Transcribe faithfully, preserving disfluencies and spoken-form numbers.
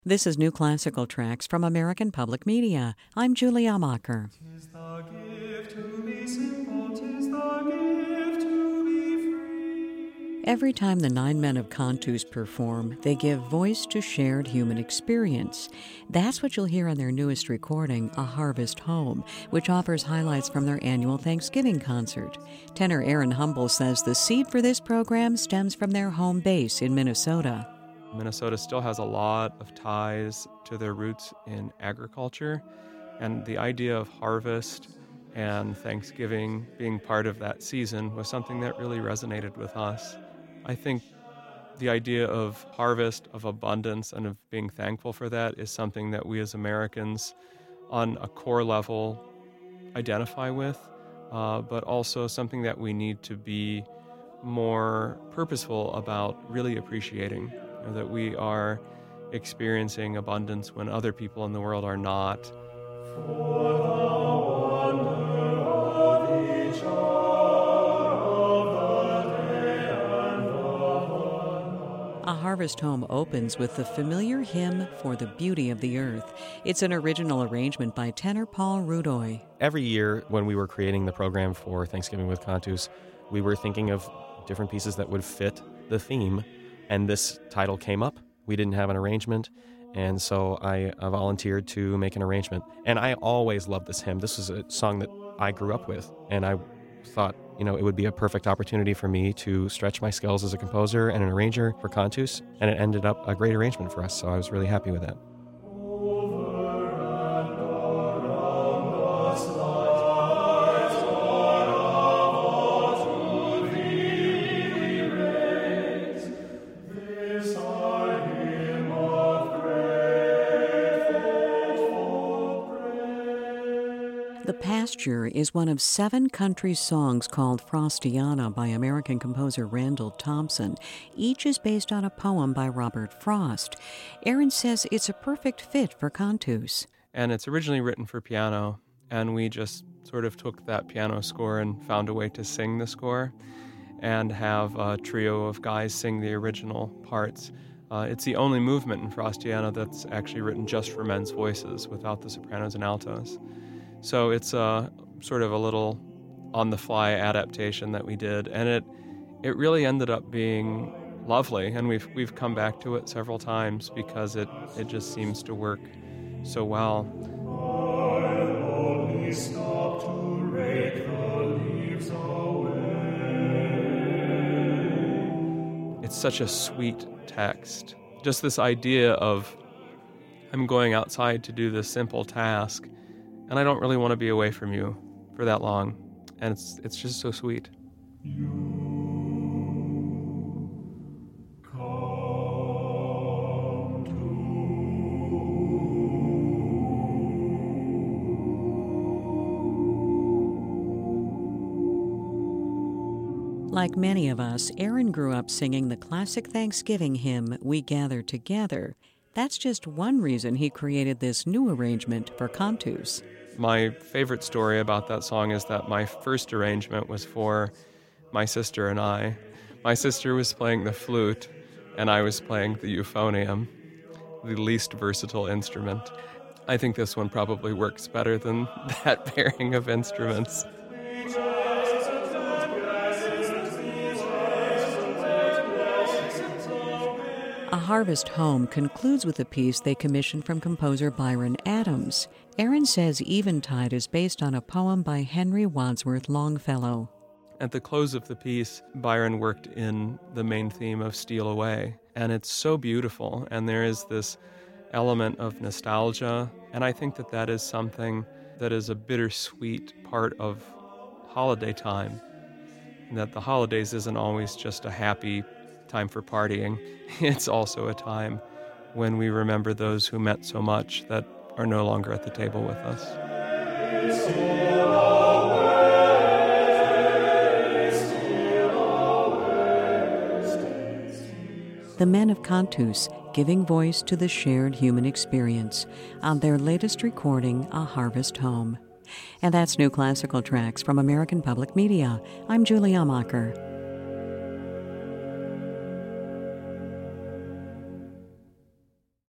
This is New Classical Tracks from American Public Media. I'm Julie Amacher. Tis the gift to be simple, tis the gift to be free. Every time the Nine Men of Cantus perform, they give voice to shared human experience. That's what you'll hear on their newest recording, A Harvest Home, which offers highlights from their annual Thanksgiving concert. Tenor Aaron Humble says the seed for this program stems from their home base in Minnesota. Minnesota still has a lot of ties to their roots in agriculture, and the idea of harvest and Thanksgiving being part of that season was something that really resonated with us. I think the idea of harvest, of abundance, and of being thankful for that is something that we as Americans on a core level identify with, uh, but also something that we need to be more purposeful about really appreciating. You know, that we are experiencing abundance when other people in the world are not. For the wonder of each hour of the day and of the night. A Harvest Home opens with the familiar hymn For the Beauty of the Earth. It's an original arrangement by tenor Paul Rudoy. Every year when we were creating the program for Thanksgiving with Cantus, we were thinking of different pieces that would fit the theme. And this title came up. We didn't have an arrangement, and so I uh, volunteered to make an arrangement. And I always loved this hymn. This was a song that I grew up with, and I thought, you know, it would be a perfect opportunity for me to stretch my skills as a composer and an arranger for Cantus, and it ended up a great arrangement for us, so I was really happy with that. The Pasture is one of seven country songs called Frostiana by American composer Randall Thompson. Each is based on a poem by Robert Frost. Aaron says it's a perfect fit for Cantus. And it's originally written for piano, and we just sort of took that piano score and found a way to sing the score and have a trio of guys sing the original parts. Uh, it's the only movement in Frostiana that's actually written just for men's voices without the sopranos and altos. So it's a sort of a little on-the-fly adaptation that we did, and it it really ended up being lovely, and we've we've come back to it several times because it, it just seems to work so well. I'll only stop to rake the leaves away. It's such a sweet text. Just this idea of I'm going outside to do this simple task, and I don't really want to be away from you for that long. And it's it's just so sweet. You come to. Like many of us, Aaron grew up singing the classic Thanksgiving hymn, We Gather Together. That's just one reason he created this new arrangement for Cantus. My favorite story about that song is that my first arrangement was for my sister and I. My sister was playing the flute, and I was playing the euphonium, the least versatile instrument. I think this one probably works better than that pairing of instruments. A Harvest Home concludes with a piece they commissioned from composer Byron Adams. Aaron says Eventide is based on a poem by Henry Wadsworth Longfellow. At the close of the piece, Byron worked in the main theme of Steal Away, and it's so beautiful, and there is this element of nostalgia, and I think that that is something that is a bittersweet part of holiday time, and that the holidays isn't always just a happy time for partying. It's also a time when we remember those who meant so much that are no longer at the table with us. The Men of Cantus, giving voice to the shared human experience on their latest recording, A Harvest Home. And that's New Classical Tracks from American Public Media. I'm Julie Amacher.